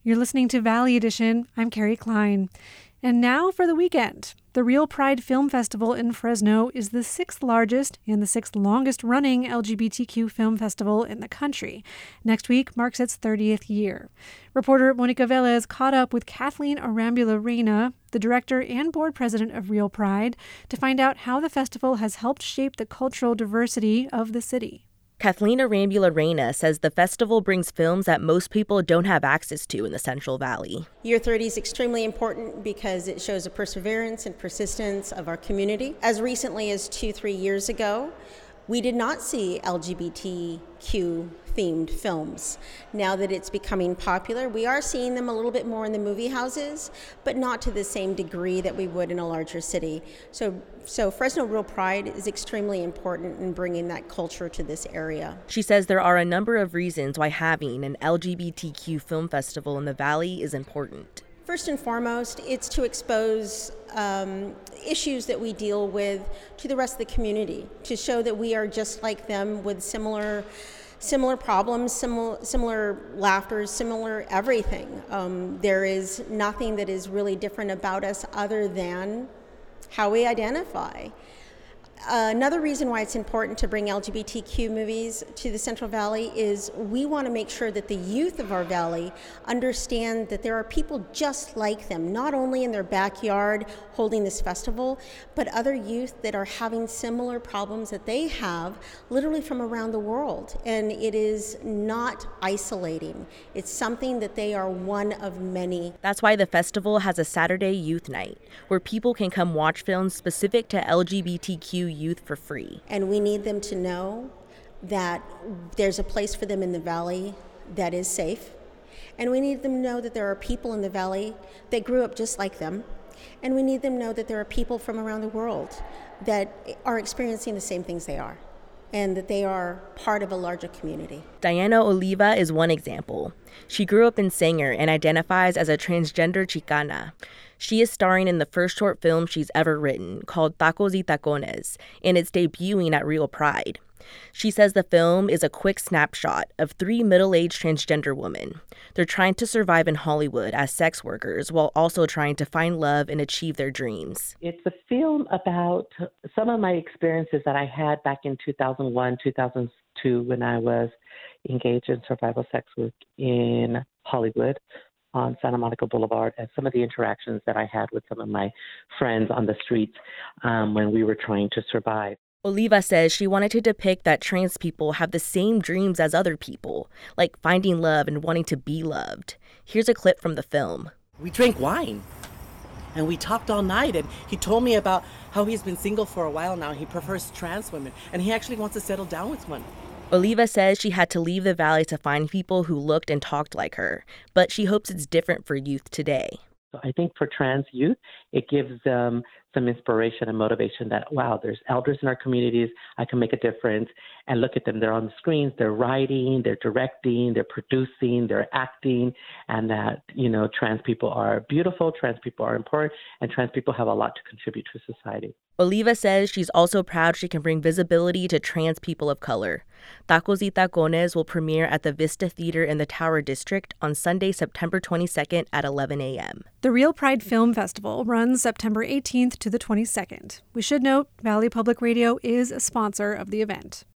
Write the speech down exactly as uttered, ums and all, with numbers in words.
You're listening to Valley Edition. I'm Carrie Klein. And now for the weekend. The Real Pride Film Festival in Fresno is the sixth largest and the sixth longest running L G B T Q film festival in the country. Next week marks its thirtieth year. Reporter Monica Velez caught up with Kathleen Arambula-Reyna, the director and board president of Real Pride, to find out how the festival has helped shape the cultural diversity of the city. Kathleen Arambula-Reyna says the festival brings films that most people don't have access to in the Central Valley. Year thirty is extremely important because it shows the perseverance and persistence of our community. As recently as two, three years ago, we did not see L G B T Q themed films. Now that it's becoming popular, we are seeing them a little bit more in the movie houses, but not to the same degree that we would in a larger city. So, so Fresno Real Pride is extremely important in bringing that culture to this area. She says there are a number of reasons why having an L G B T Q film festival in the Valley is important. First and foremost, it's to expose um, issues that we deal with to the rest of the community, to show that we are just like them with similar similar problems, similar, similar laughters, similar everything. Um, there is nothing that is really different about us other than how we identify. Uh, another reason why it's important to bring L G B T Q movies to the Central Valley is we want to make sure that the youth of our valley understand that there are people just like them, not only in their backyard holding this festival, but other youth that are having similar problems that they have literally from around the world. And it is not isolating. It's something that they are one of many. That's why the festival has a Saturday youth night where people can come watch films specific to L G B T Q youth for free. And we need them to know that there's a place for them in the valley that is safe. And we need them to know that there are people in the valley that grew up just like them. And we need them to know that there are people from around the world that are experiencing the same things they are, and that they are part of a larger community. Diana Oliva is one example. She grew up in Sanger and identifies as a transgender Chicana. She is starring in the first short film she's ever written, called Tacos y Tacones, and it's debuting at Real Pride. She says the film is a quick snapshot of three middle-aged transgender women. They're trying to survive in Hollywood as sex workers while also trying to find love and achieve their dreams. It's a film about some of my experiences that I had back in two thousand one, two thousand two when I was engaged in survival sex work in Hollywood on Santa Monica Boulevard, and some of the interactions that I had with some of my friends on the streets um, when we were trying to survive. Oliva says she wanted to depict that trans people have the same dreams as other people, like finding love and wanting to be loved. Here's a clip from the film. We drank wine, and we talked all night, and he told me about how he's been single for a while now. He prefers trans women, and he actually wants to settle down with one. Oliva says she had to leave the valley to find people who looked and talked like her, but she hopes it's different for youth today. So I think for trans youth, it gives them some inspiration and motivation that, wow, there's elders in our communities, I can make a difference. And look at them, they're on the screens, they're writing, they're directing, they're producing, they're acting, and that, you know, trans people are beautiful, trans people are important, and trans people have a lot to contribute to society. Oliva says she's also proud she can bring visibility to trans people of color. Tacos y Tacones will premiere at the Vista Theater in the Tower District on Sunday, September twenty-second at eleven a.m. The Real Pride Film Festival runs September eighteenth to the twenty-second. We should note Valley Public Radio is a sponsor of the event.